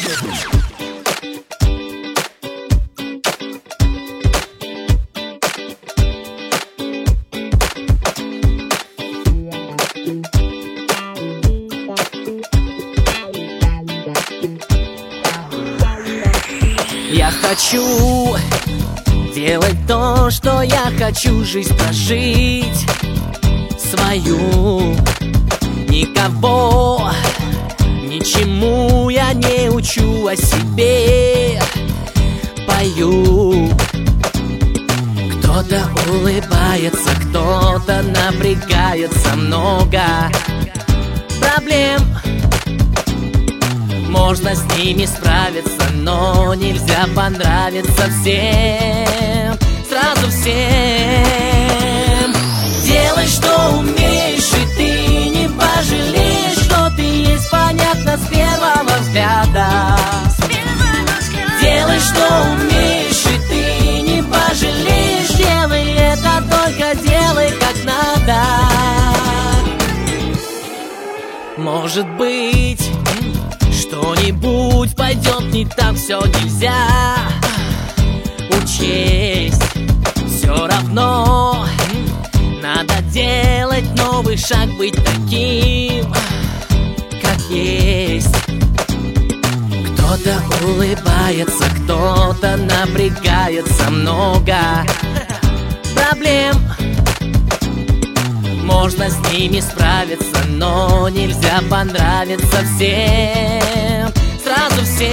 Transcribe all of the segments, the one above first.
Я хочу делать то, что я хочу, жизнь прожить свою. Никого, ничему я не учу, о себе пою. Кто-то улыбается, кто-то напрягается, много проблем. Можно с ними справиться, но нельзя понравиться всем, сразу всем. Делай, что умеешь, и ты не пожалеешь, что ты есть, понятно, с первого взгляда. Делай, что умеешь, и ты не пожалеешь, делай это, только делай как надо. Может быть, что-нибудь пойдет не так, все нельзя учесть. Все равно надо делать новый шаг, быть таким, как есть. Кто-то улыбается, кто-то напрягается, много проблем. Можно с ними справиться, но нельзя понравиться всем, сразу всем.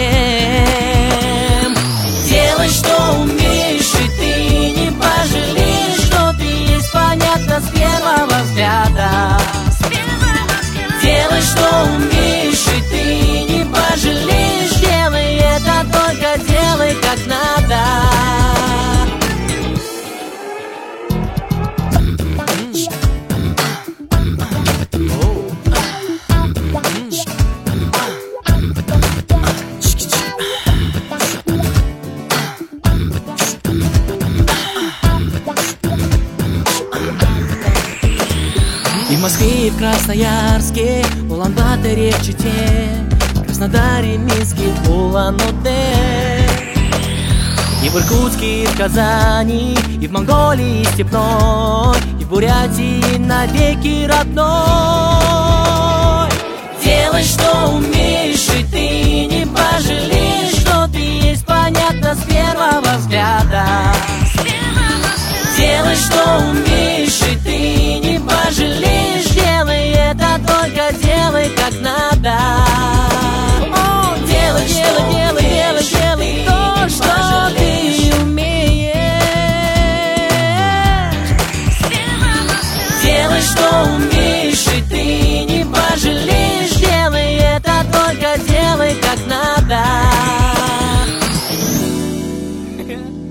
Делай, что умеешь, и ты не пожалеешь, что ты есть, понятно, с первого взгляда. Делай, что умеешь, и ты не пожалеешь, делай это, только делай как надо. И в Москве, и в Красноярске, Улан-Баторе, в Чите, в Краснодаре, Минске, Улан-Удэ. И в Иркутске, и в Казани, и в Монголии, и степной, и в Бурятии навеки родной. Делай, что умеешь, и ты не пожалеешь, что ты есть, понятно, с первого взгляда. Делай, что умеешь, и ты не пожалеешь, делай это, только делай как надо. О, делай, делай, делай, делай, делай то, что ты умеешь. Делай, что умеешь, и ты не пожалеешь, делай это, только делай как надо.